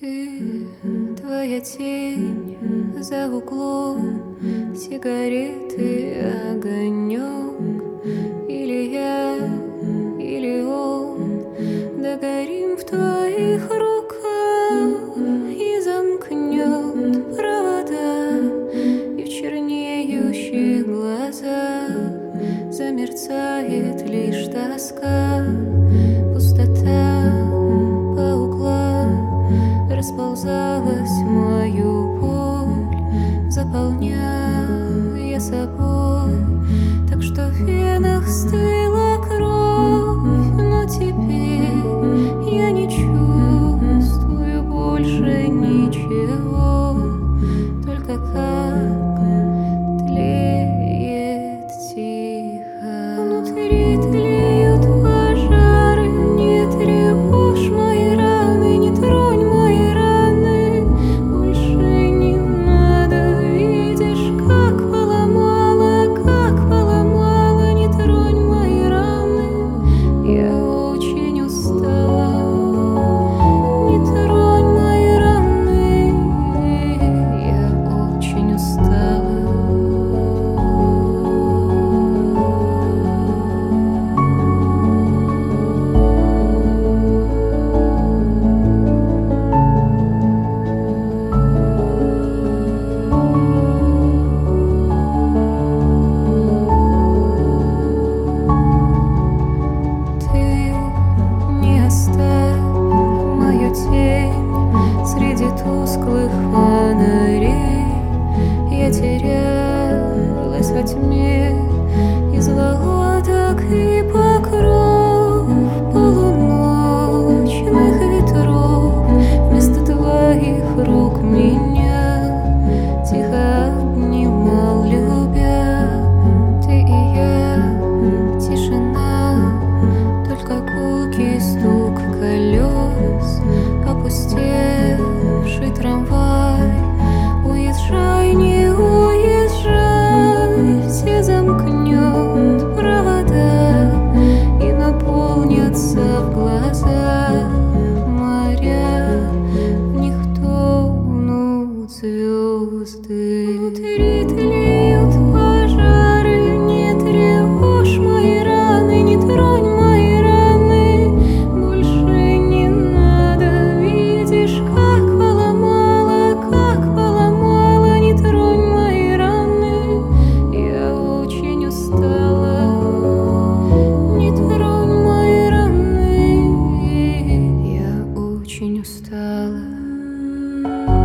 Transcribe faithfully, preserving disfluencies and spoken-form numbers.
Ты, твоя тень за углом, сигареты, огонек. Или я, или он, догорим в твоих руках и замкнет провода, и в чернеющих глазах замерцает лишь тоска, пустота по углам. Расползалась мою боль, заполняя собой, так что в венах стыла кровь. Но теперь я не чувствую больше ничего, только как тлеет тихо внутри, тлеют пожары. Не тревожь мои раны, не тронь мои раны, больше не надо. Видишь, как поломала, как поломала. Не тронь мои раны, я очень устала. Не тронь мои раны, я очень устала. Ты не оставь мою тень среди тусклых фонарей. Я терялась во тьме из володок и покров полуночных ветров. Вместо твоих рук меня тихо обнимал, любя. Ты и я, тишина, только гулкий стук колес, опустевший трамвай. Уезжай, не уезжай, все замкнет провода и наполнятся в глаза моря, в них тонут звезды. Внутри тлеют пожары, не тревожь мои раны, не тронь мои раны, больше не надо. Видишь, как поломала, как поломала. Не тронь мои раны, я очень устала. Не тронь мои раны, я очень устала.